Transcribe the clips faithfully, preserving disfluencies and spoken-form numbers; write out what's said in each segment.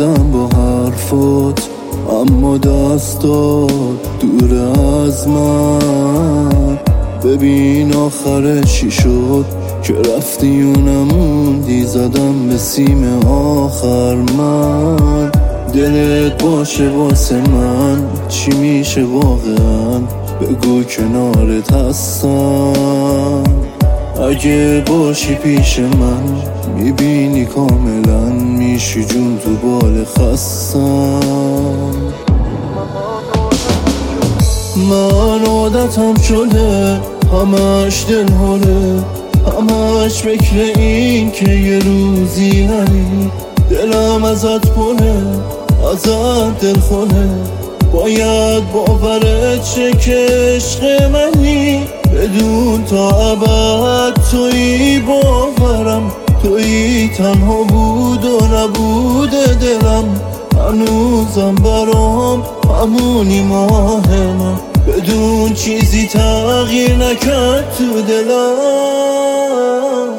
کردم با حرفات، اما دستات دور از من. ببین آخر چی شد که رفتی و نموندی، زدم به سیم آخر من. دلت باشه واسه من چی میشه واقعا، بگو کنارت هستم. اگه باشی پیش من میبینی کاملا میشی جون تو بال خستم. من عادتم شده همش دل هوله، همش فکر این که یه روزی نری. دلم ازت پره، ازت دل خونه، باید باورت شه که عشق منی. بدون تا ابد تویی باورم، تویی تنها بود و نبود دلم. هنوزم برام همونی ماه من، بدون چیزی تغییر نکرد تو دلم.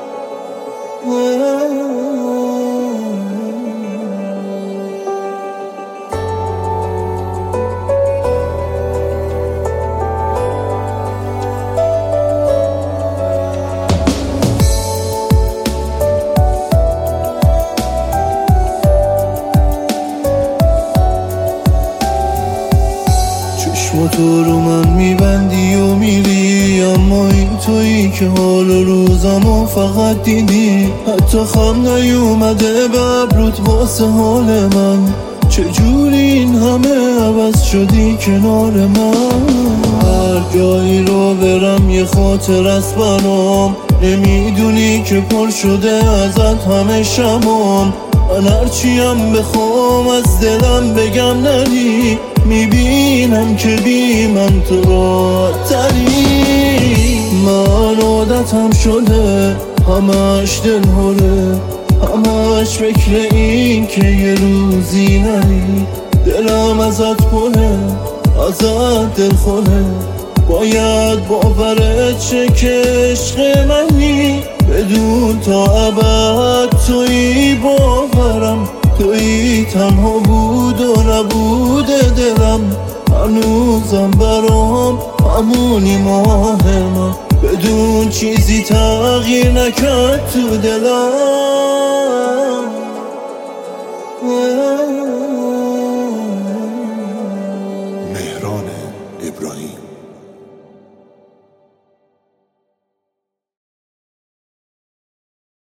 چشم تو رو من میبندی و میری، اما این تویی که حال و روزمو فقط دیدی. حتی خم نیومده به ابروت واسه حال من، چجوری این همه عوض شدی کنار من. هر جایی رو برم یه خاطر است برام، نمیدونی که پر شده ازت همه شبام. من هرچیم بخوام از دلم بگم نری، میبینم که بی من تو راحت تری. من عادتم شده همش دل هوله، همش فکر این که یه روزی نری. دلم ازت پره، ازت دل خونه، باید باورت شه که عشق منی. بدون تا ابد تویی باورم، تویی تنها بود و نبود دلم. هنوزم برام همونی ماه من، بدون چیزی تغییر نکرد تو دلم. مهران ابراهیم.